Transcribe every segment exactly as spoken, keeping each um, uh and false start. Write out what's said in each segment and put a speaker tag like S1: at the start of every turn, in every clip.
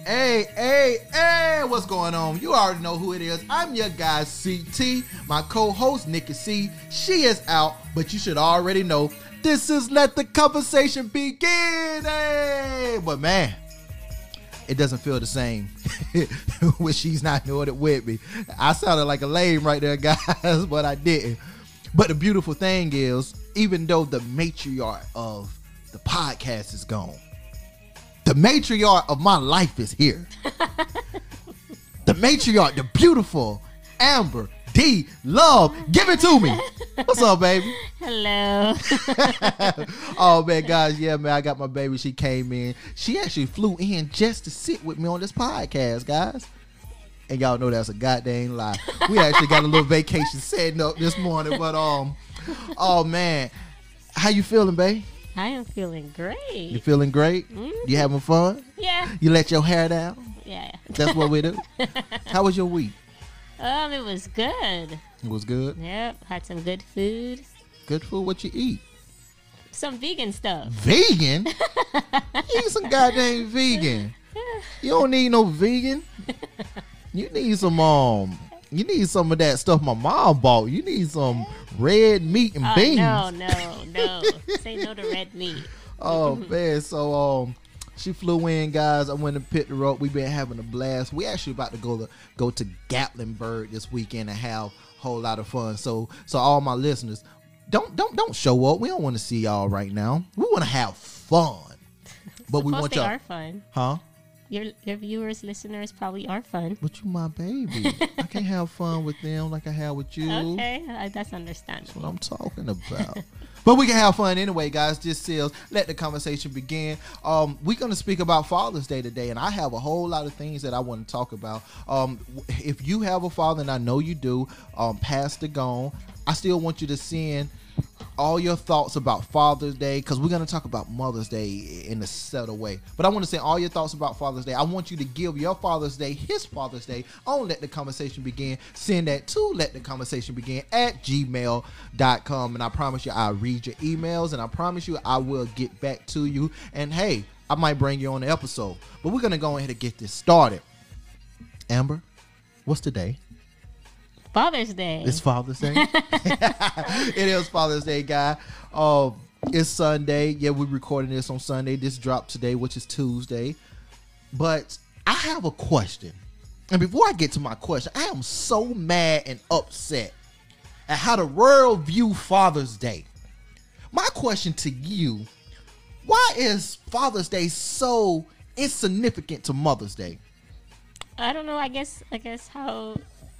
S1: Hey, hey, hey, what's going on? You already know who it is. I'm your guy, C T. My co-host, Nikki C. She is out, but you should already know this is Let the Conversation Begin. Hey, but man, it doesn't feel the same when she's not doing it with me. I sounded like a lame right there, guys, but I didn't. But the beautiful thing is, even though the matriarch of the podcast is gone, the matriarch of my life is here. The matriarch, the beautiful Amber D. Love. Give it to me. What's up, baby?
S2: Hello.
S1: Oh, man, guys. Yeah, man, I got my baby. She came in. She actually flew in just to sit with me on this podcast, guys. And y'all know that's a goddamn lie. We actually got a little vacation setting up this morning. But, um, oh, man. How you feeling, babe?
S2: I am feeling great.
S1: You feeling great? Mm-hmm. You having fun?
S2: Yeah.
S1: You let your hair down?
S2: Yeah.
S1: That's what we do. How was your week?
S2: Um, it was good.
S1: It was good?
S2: Yep. Had some good food.
S1: Good food? What you eat?
S2: Some vegan stuff.
S1: Vegan? You eat some goddamn vegan. You don't need no vegan. You need some um you need some of that stuff my mom bought. You need some red meat and
S2: oh,
S1: beans.
S2: No, no, no. Say no to red meat.
S1: Oh man, so um she flew in, guys. I went and picked her up. We've been having a blast. We actually about to go to go to Gatlinburg this weekend and have a whole lot of fun. So so all my listeners, don't don't don't show up. We don't want to see y'all right now. We want to have fun. But we want
S2: they
S1: y'all.
S2: are fun.
S1: Huh?
S2: Your your viewers, listeners probably are fun.
S1: But you my baby. I can't have fun with them like I have with you.
S2: Okay, uh, that's understandable.
S1: That's what I'm talking about. But we can have fun anyway, guys. Just sales. Let the conversation begin. Um, we're going to speak about Father's Day today, and I have a whole lot of things that I want to talk about. Um, if you have a father, and I know you do, um, passed or gone, I still want you to send all your thoughts about Father's Day, because we're going to talk about Mother's Day in a subtle way. But I want to say all your thoughts about Father's Day. I want you to give your Father's Day, his Father's Day, on Let the Conversation Begin. Send that to Let the Conversation Begin at gmail dot com. And I promise you, I'll read your emails, and I promise you, I will get back to you. And hey, I might bring you on the episode. But we're going to go ahead and get this started. Amber, what's today?
S2: Father's Day.
S1: It's Father's Day. It is Father's Day, guy. Uh, it's Sunday. Yeah, we're recording this on Sunday. This dropped today, which is Tuesday. But I have a question. And before I get to my question, I am so mad and upset at how the world view Father's Day. My question to you, why is Father's Day so insignificant to Mother's Day?
S2: I don't know. I guess, I guess how...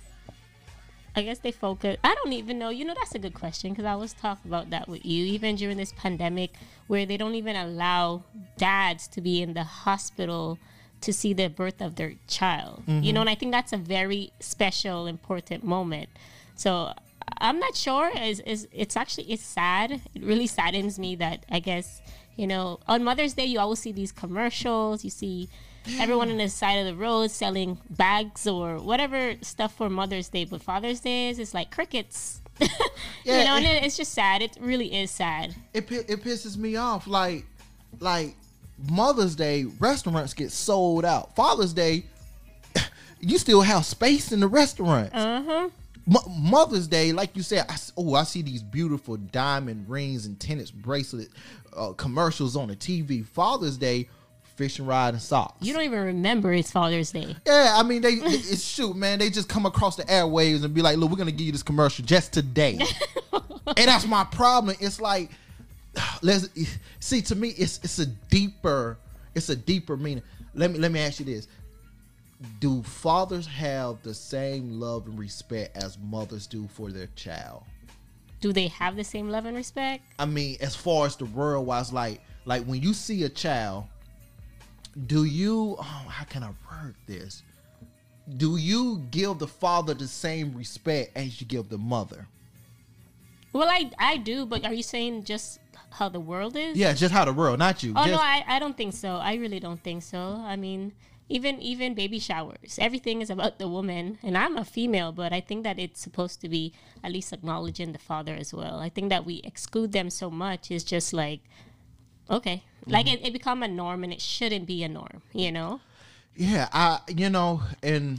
S2: I guess they focus. I don't even know. You know, that's a good question, because I was talking about that with you, even during this pandemic, where they don't even allow dads to be in the hospital to see the birth of their child. Mm-hmm. You know, and I think that's a very special, important moment. So I'm not sure. It's, it's, it's actually, it's sad. It really saddens me that, I guess, you know, on Mother's Day, you always see these commercials. You see everyone on the side of the road selling bags or whatever stuff for Mother's Day. But Father's Day is it's like crickets. Yeah, you know, and it, it's just sad. It really is sad.
S1: It it pisses me off. Like, like Mother's Day, restaurants get sold out. Father's Day, you still have space in the restaurant.
S2: Uh-huh.
S1: M- Mother's Day, like you said, I, oh, I see these beautiful diamond rings and tennis bracelet uh, commercials on the T V. Father's Day, fishing rod and socks.
S2: You don't even remember it's Father's Day.
S1: Yeah, I mean, they it's shoot, man. They just come across the airwaves and be like, look, we're going to give you this commercial just today. And that's my problem. It's like, let's see, to me, it's it's a deeper, it's a deeper meaning. Let me, let me ask you this. Do fathers have the same love and respect as mothers do for their child?
S2: Do they have the same love and respect?
S1: I mean, as far as the world wise, like, like when you see a child, do you, oh, how can I word this? Do you give the father the same respect as you give the mother?
S2: Well, I I do, but are you saying just how the world is?
S1: Yeah, just how the world, not you.
S2: Oh,
S1: just,
S2: no, I, I don't think so. I really don't think so. I mean, even even baby showers, everything is about the woman. And I'm a female, but I think that it's supposed to be at least acknowledging the father as well. I think that we exclude them so much. It's just like, okay. Mm-hmm. Like, it, it become a norm, and it shouldn't be a norm, you know?
S1: Yeah, I you know, and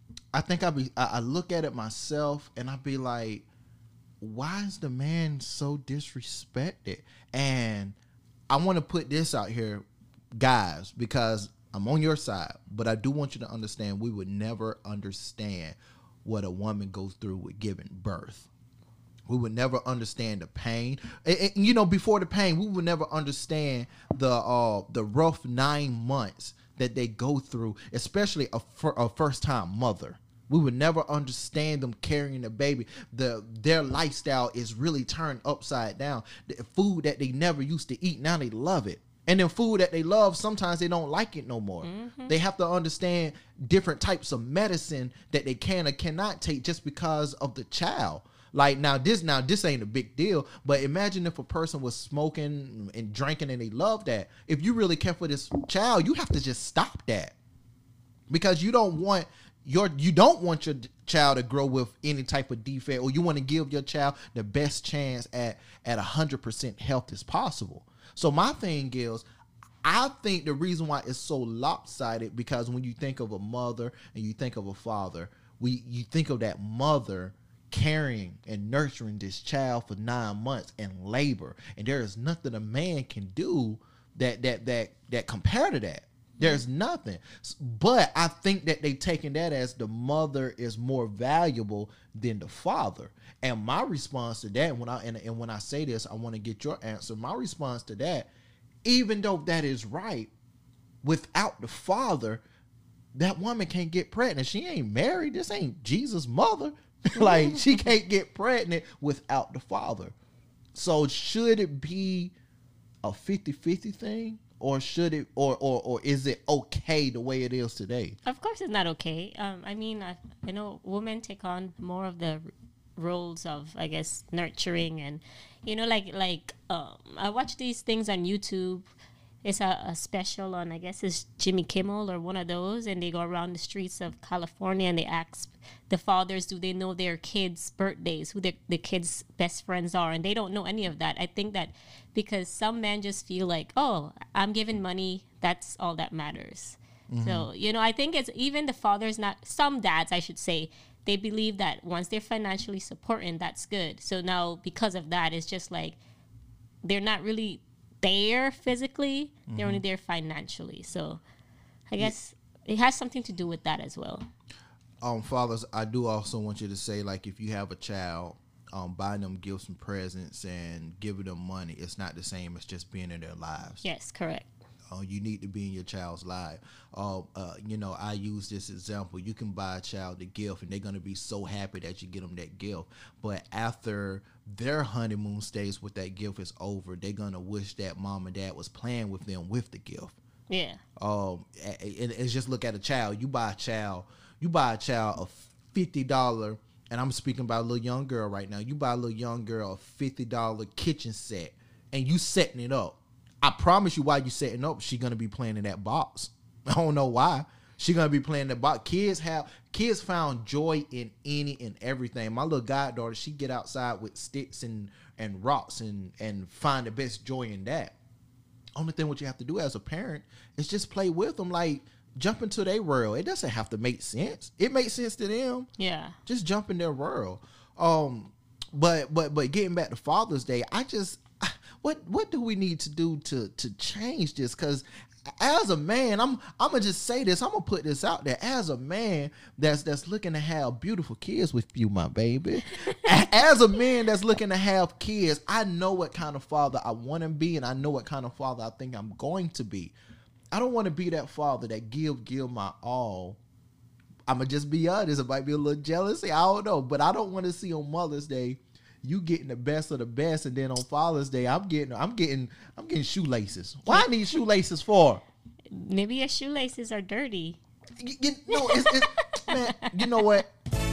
S1: I think I be I, I look at it myself and I be like, why is the man so disrespected? And I want to put this out here, guys, because I'm on your side, but I do want you to understand we would never understand what a woman goes through with giving birth. We would never understand the pain. And, and, you know, before the pain, we would never understand the uh, the rough nine months that they go through, especially a, a first-time mother. We would never understand them carrying a baby. The their lifestyle is really turned upside down. The food that they never used to eat, now they love it. And then food that they love, sometimes they don't like it no more. Mm-hmm. They have to understand different types of medicine that they can or cannot take just because of the child. Like now this now this ain't a big deal, but imagine if a person was smoking and drinking and they love that. If you really care for this child, you have to just stop that. Because you don't want your you don't want your child to grow with any type of defect, or you want to give your child the best chance at at one hundred percent health as possible. So my thing is, I think the reason why it's so lopsided, because when you think of a mother and you think of a father, we you think of that mother carrying and nurturing this child for nine months in labor, and there is nothing a man can do that that that that compare to that. There's nothing. But I think that they taking that as the mother is more valuable than the father. And my response to that, when I and, and when I say this, I want to get your answer. My response to that, even though that is right, without the father, that woman can't get pregnant. She ain't married. This ain't Jesus' mother. Like, she can't get pregnant without the father. So should it be a fifty-fifty thing? Or should it, or, or, or is it okay the way it is today?
S2: Of course it's not okay. Um, I mean, I, I know women take on more of the roles of, I guess, nurturing and, you know, like, like um, I watch these things on YouTube. It's a, a special on, I guess it's Jimmy Kimmel or one of those, and they go around the streets of California and they ask the fathers, do they know their kids' birthdays, who their, the kids' best friends are, and they don't know any of that. I think that because some men just feel like, oh, I'm giving money, that's all that matters. Mm-hmm. So, you know, I think it's even the fathers, not some dads, I should say, they believe that once they're financially supporting, that's good. So now because of that, it's just like they're not really there physically, they're mm-hmm. only there financially. So I guess yeah. it has something to do with that as well.
S1: Um, fathers, I do also want you to say, like, if you have a child, um, buying them gifts and presents and giving them money, it's not the same as just being in their lives.
S2: Yes, correct.
S1: Uh, you need to be in your child's life. Uh, uh, you know, I use this example. You can buy a child a gift, and they're going to be so happy that you get them that gift. But after their honeymoon stage with that gift is over, they're going to wish that mom and dad was playing with them with the gift.
S2: Yeah.
S1: Um, and it's just look at a child. You buy a child, you buy a child a fifty dollars, and I'm speaking about a little young girl right now. You buy a little young girl a fifty dollars kitchen set, and you setting it up. I promise you, while you setting up, she gonna be playing in that box. I don't know why. She gonna be playing that box. Kids have kids found joy in any and everything. My little goddaughter, she get outside with sticks and, and rocks and, and find the best joy in that. Only thing what you have to do as a parent is just play with them, like jump into their world. It doesn't have to make sense. It makes sense to them.
S2: Yeah. Just
S1: jump in their world. Um, but but but getting back to Father's Day, I just what what do we need to do to to change this? Because as a man, I'm I'm gonna just say this. I'm gonna put this out there. As a man that's that's looking to have beautiful kids with you, my baby. As a man that's looking to have kids, I know what kind of father I want to be, and I know what kind of father I think I'm going to be. I don't want to be that father that give give my all. I'm gonna just be honest. It might be a little jealousy. I don't know, but I don't want to see on Mother's Day you getting the best of the best, and then on Father's Day, I'm getting, I'm getting, I'm getting shoelaces. Why I need shoelaces for?
S2: Maybe your shoelaces are dirty.
S1: You, you know, it's, it's, man, you know what?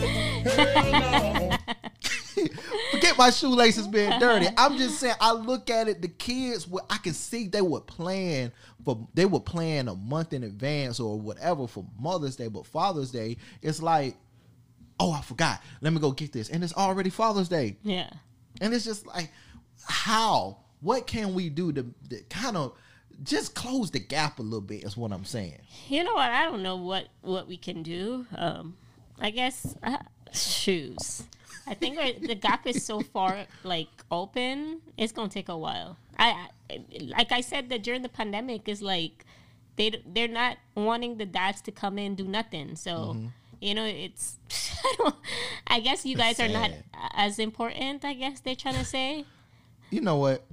S1: Forget my shoelaces being dirty. I'm just saying, I look at it, the kids, I can see they were planning for, they were planning a month in advance or whatever for Mother's Day, but Father's Day, it's like, oh, I forgot. Let me go get this. And it's already Father's Day.
S2: Yeah.
S1: And it's just like, how? What can we do to, to kind of just close the gap a little bit is what I'm saying.
S2: You know what? I don't know what, what we can do. Um, I guess uh, shoes. I think the gap is so far like open. It's gonna take a while. I, I like I said that during the pandemic is like they they're not wanting the dads to come in and do nothing. So mm-hmm. you know it's. I, don't, I guess you guys are not as important. I guess they're trying to say.
S1: You know what?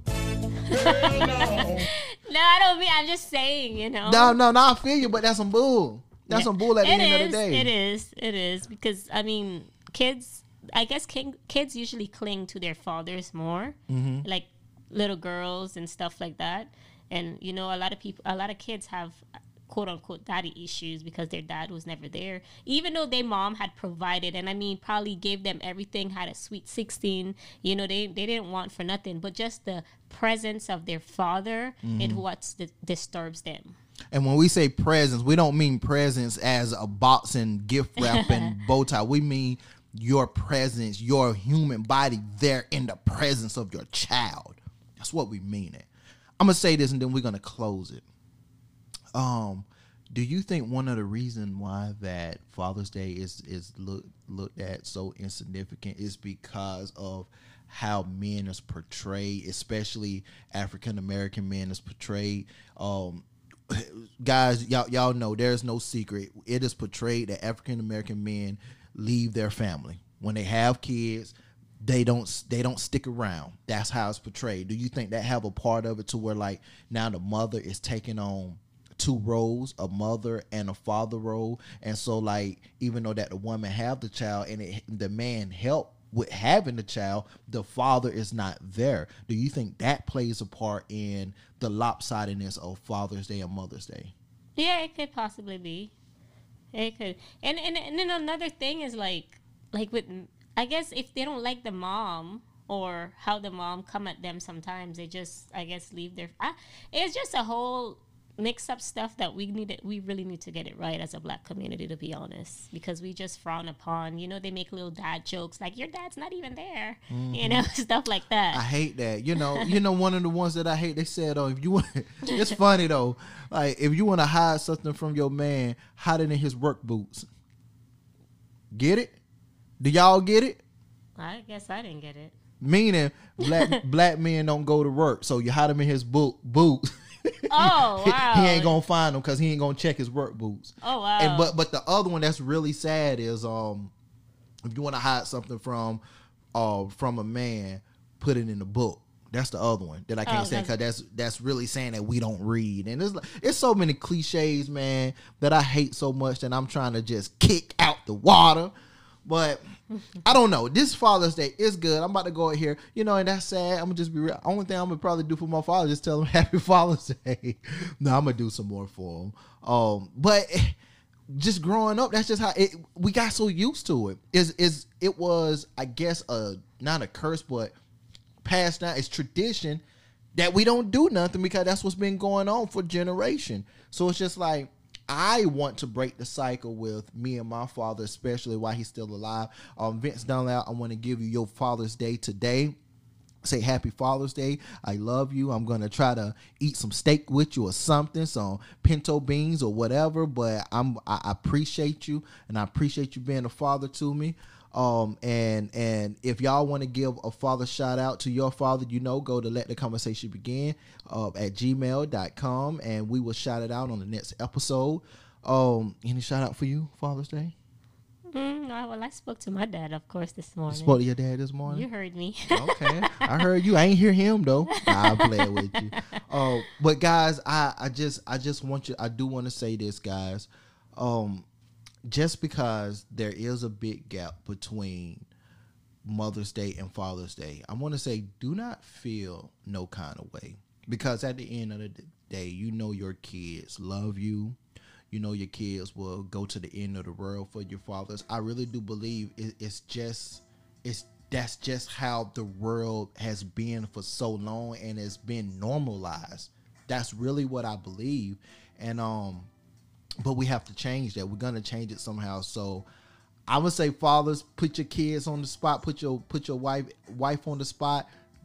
S2: No, I don't mean. I'm just saying. You know.
S1: No, no, no. I feel you, but that's some bull. That's yeah. some bull at the
S2: it
S1: end
S2: is,
S1: of the day.
S2: It is. It is because I mean, kids. I guess king, kids usually cling to their fathers more, mm-hmm. like little girls and stuff like that. And you know, a lot of people, a lot of kids have quote unquote daddy issues because their dad was never there, even though their mom had provided. And I mean, probably gave them everything, had a sweet sixteen. You know, they they didn't want for nothing, but just the presence of their father mm-hmm. is what d- disturbs them.
S1: And when we say presence, we don't mean presence as a box and gift wrap and bow tie. We mean your presence, your human body there in the presence of your child. That's what we mean it. I'm gonna say this and then we're gonna close it. Um, do you think one of the reasons why that Father's Day is is look, looked at so insignificant is because of how men is portrayed, especially African American men is portrayed? Um, guys, y'all y'all know there's no secret. It is portrayed that African American men leave their family when they have kids. They don't they don't stick around. That's how it's portrayed. Do you think that have a part of it to where like now the mother is taking on two roles, a mother and a father role, and so like even though that the woman have the child and it, the man help with having the child, the father is not there. Do you think that plays a part in the lopsidedness of Father's Day and Mother's Day?
S2: Yeah, it could possibly be. It could. And and and then another thing is like like with I guess if they don't like the mom or how the mom come at them sometimes, they just I guess leave their I, it's just a whole mix up stuff that we need it, we really need to get it right as a black community, to be honest, because we just frown upon, you know, they make little dad jokes like your dad's not even there, mm-hmm. you know, stuff like that.
S1: I hate that. You know, you know, one of the ones that I hate, they said, oh, if you want, it's funny though, like if you want to hide something from your man, hide it in his work boots. Get it? Do y'all get it?
S2: I guess I didn't get it.
S1: Meaning black black men don't go to work, so you hide him in his boot boots.
S2: Oh wow!
S1: He ain't gonna find them because he ain't gonna check his work boots.
S2: Oh wow!
S1: And but but the other one that's really sad is um, if you want to hide something from uh from a man, put it in the book. That's the other one that I can't oh, say because that's that's really saying that we don't read. And it's it's so many cliches, man, that I hate so much that I'm trying to just kick out the water. But I don't know. This Father's Day is good. I'm about to go in here, you know, and that's sad. I'm gonna just be real. Only thing I'm gonna probably do for my father is just tell him Happy Father's Day. No, I'm gonna do some more for him. Um, but just growing up, that's just how it. We got so used to it. Is is it was I guess a not a curse, but passed down. It's tradition that we don't do nothing because that's what's been going on for generation. So it's just like. I want to break the cycle with me and my father, especially while he's still alive. Um, Vince Dunlap, I want to give you your Father's Day today. Say Happy Father's Day. I love you. I'm going to try to eat some steak with you or something, some pinto beans or whatever. But I'm I appreciate you, and I appreciate you being a father to me. Um, and and if y'all want to give a father shout out to your father, you know, go to Let the Conversation Begin uh, at gmail dot com, and we will shout it out on the next episode. Um, any shout out for you, Father's Day?
S2: Mm, well, I spoke to my dad, of course, this morning.
S1: You spoke to your dad this morning?
S2: You heard me.
S1: Okay. I heard you. I ain't hear him, though. Nah, I'll play with you. Uh, but, guys, I, I just I just want you, I do want to say this, guys. Um, just because there is a big gap between Mother's Day and Father's Day, I want to say do not feel no kind of way. Because at the end of the day, you know your kids love you. You know your kids will go to the end of the world for your fathers. I really do believe it, it's just it's that's just how the world has been for so long, and it's been normalized. That's really what I believe. And um, but we have to change that. We're gonna change it somehow. So I would say, fathers, put your kids on the spot. Put your put your wife wife on the spot.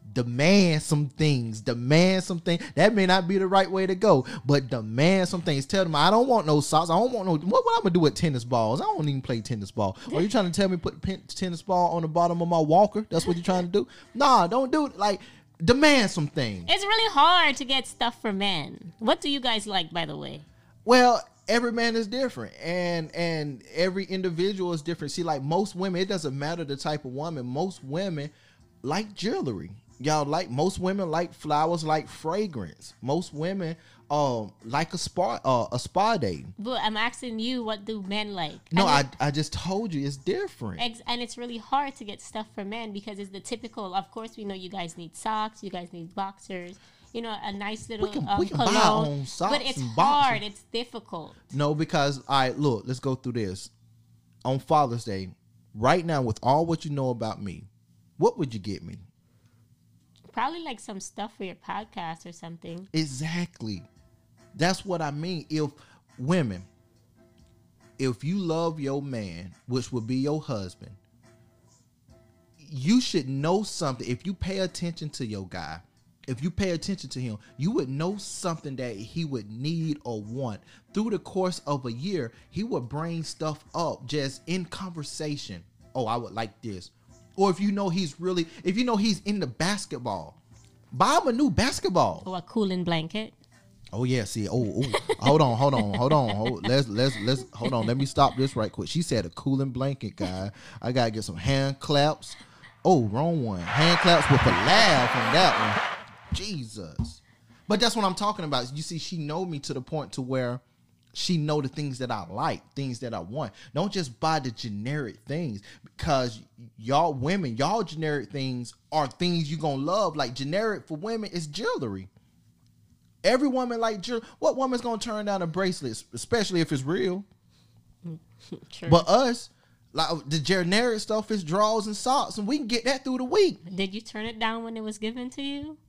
S1: demand some things. Demand some things. That may not be the right way to go, but demand some things. Tell them, I don't want no socks. I don't want no. What, what I'm gonna do with tennis balls? I don't even play tennis ball. Are you trying to tell me put the tennis ball on the bottom of my walker? That's what you're trying to do? Nah, don't do it. Like, demand some things.
S2: It's really hard to get stuff for men. What do you guys like, by the way?
S1: Well, every man is different, and and every individual is different. See, like most women, it doesn't matter the type of woman. Most women like jewelry. Y'all like most women like flowers, like fragrance. Most women um like a spa uh, a spa day.
S2: But I'm asking you, what do men like?
S1: No,
S2: and
S1: I
S2: it,
S1: I just told you it's different.
S2: Ex- and it's really hard to get stuff for men because it's the typical. Of course, we know you guys need socks, you guys need boxers. You know, a nice little
S1: we can,
S2: um,
S1: we can
S2: cologne,
S1: buy our own socks,
S2: but it's
S1: and
S2: hard.
S1: boxers.
S2: It's difficult.
S1: No, because all right, look, let's go through this. On Father's Day, right now, with all what you know about me, what would you get me?
S2: Probably like some stuff for your podcast or something.
S1: Exactly. That's what I mean. If women, if you love your man, which would be your husband, you should know something. If you pay attention to your guy, if you pay attention to him, you would know something that he would need or want. Through the course of a year, he would bring stuff up just in conversation. Oh, I would like this. Or if you know he's really, if you know he's into basketball, buy him a new basketball.
S2: Or a cooling blanket.
S1: Oh yeah, see, oh, oh hold on, hold on, hold on, hold, let's let's let's hold on. Let me stop this right quick. She said a cooling blanket, guy. I gotta get some hand claps. Oh, wrong one. Hand claps with a laugh on that one. Jesus. But that's what I'm talking about. You see, she know me to the point to where she know the things that I like, things that I want. Don't just buy the generic things, because y'all women, y'all generic things are things you gonna love. Like generic for women is jewelry. Every woman like jewelry. What woman's gonna turn down a bracelet, especially if it's real?
S2: True.
S1: But us, like the generic stuff is drawers and socks, and we can get that through the week.
S2: Did you turn it down when it was given to you?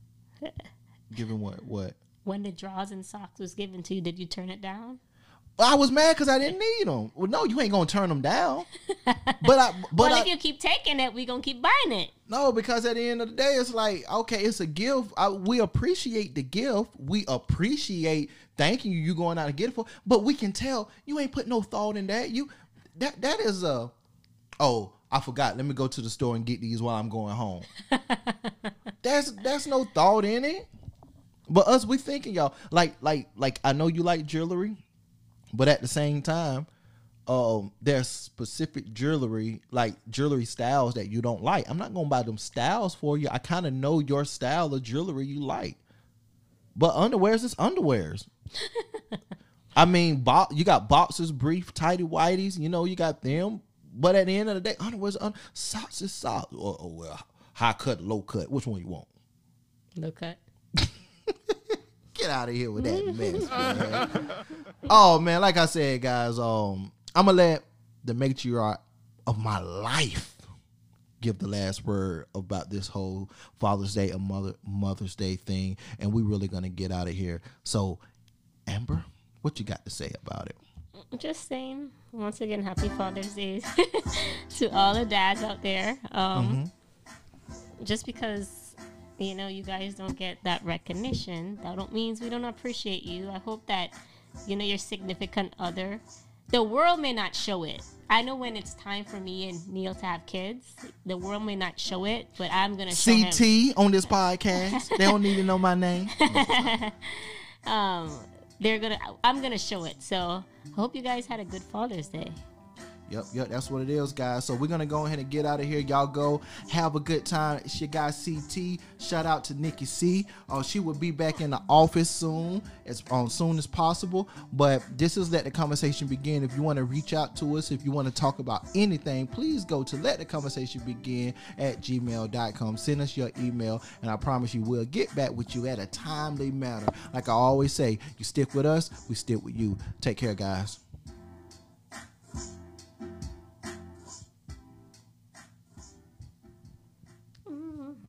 S1: Given what? What?
S2: When the drawers and socks was given to you, did you turn it down?
S1: I was mad because I didn't need them. Well, no, you ain't gonna turn them down. But I, but
S2: well,
S1: I,
S2: if you keep taking it, we gonna keep buying it.
S1: No, because at the end of the day, it's like, okay, it's a gift. I, we appreciate the gift. We appreciate thanking you. You going out and get it for, but we can tell you ain't put no thought in that. You that that is a. Oh, I forgot. Let me go to the store and get these while I'm going home. That's that's no thought in it. But us, we thinking y'all like like like I know you like jewelry, but at the same time, um, there's specific jewelry like jewelry styles that you don't like. I'm not gonna buy them styles for you. I kind of know your style of jewelry you like. But underwears is underwears. I mean, bo- you got boxers, brief, tighty whities. You know, you got them. But at the end of the day, underwears, un- socks is socks. Oh, oh well, high cut, low cut. Which one you want?
S2: Low cut.
S1: Get out of here with that mess, man. Oh man, like I said, guys, um, I'm gonna let the matriarch of my life give the last word about this whole Father's Day and Mother Mother's Day thing, and we really gonna get out of here. So, Amber, what you got to say about it?
S2: Just saying, once again, happy Father's Day to all the dads out there. Um, mm-hmm. Just because, you know, you guys don't get that recognition, that don't means we don't appreciate you. I hope that, you know, your significant other, the world may not show it. I know when it's time for me and Neil to have kids, the world may not show it, but I'm going to show him.
S1: C T on this podcast. They don't need to know my name.
S2: um, they're gonna. I'm going to show it. So I hope you guys had a good Father's Day.
S1: Yep, yep, that's what it is, guys. So we're going to go ahead and get out of here. Y'all go have a good time. It's your guy, C T. Shout out to Nikki C. Uh, she will be back in the office soon, as um, soon as possible. But this is Let the Conversation Begin. If you want to reach out to us, if you want to talk about anything, please go to let the conversation begin at gmail dot com. Send us your email, and I promise you we'll get back with you at a timely manner. Like I always say, you stick with us, we stick with you. Take care, guys.